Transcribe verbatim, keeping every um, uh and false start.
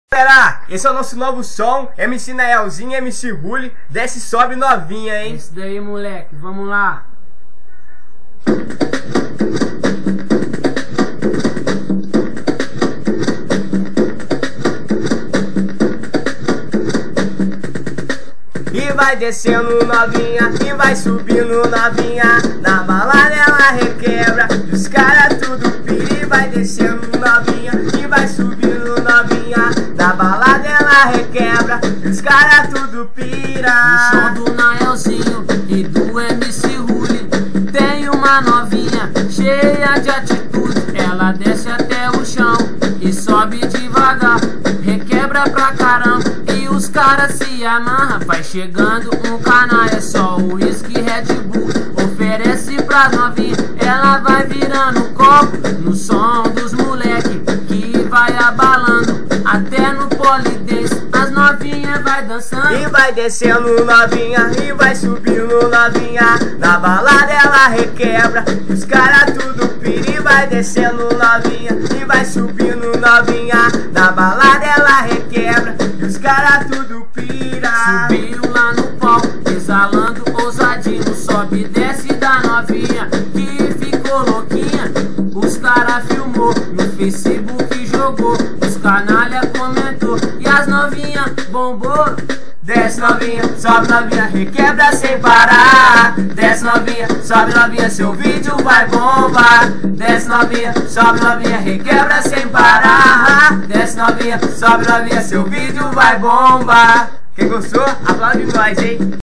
Galera, esse é o nosso novo som, M C Naelzinho, M C Rule, desce e sobe novinha, hein? Esse daí, moleque, vamos lá. E vai descendo novinha, e vai subindo novinha. Na balada ela requebra, os caras tudo pira. E vai descendo novinha, e vai subindo novinha. Na balada ela requebra, os caras tudo pira. No som do Naelzinho e do M C Rule tem uma novinha cheia de atitude. Ela desce até o chão e sobe devagar, requebra pra caramba e os caras se amarram. Vai chegando um canalha, é só o uísque Red Bull. Oferece pra novinha, ela vai virando copo no som dos moleque que vai abalando. Até no polidense as novinhas vai dançando. E vai descendo novinha, e vai subindo novinha. Na balada ela requebra, os caras tudo pira. E vai descendo novinha, e vai subindo novinha. Na balada ela requebra, os caras tudo pira. Subiu lá no palco, exalando ousadinho. Sobe e desce da novinha que ficou louquinha. Os cara filmou, no Facebook jogou, os canalha comentou e as novinha bombou. Desce novinha, sobe novinha, requebra sem parar. Desce novinha, sobe novinha, seu vídeo vai bombar. Desce novinha, sobe novinha, requebra sem parar. Desce novinha, sobe novinha, seu vídeo vai bombar. Quem gostou, aplaude nós, hein?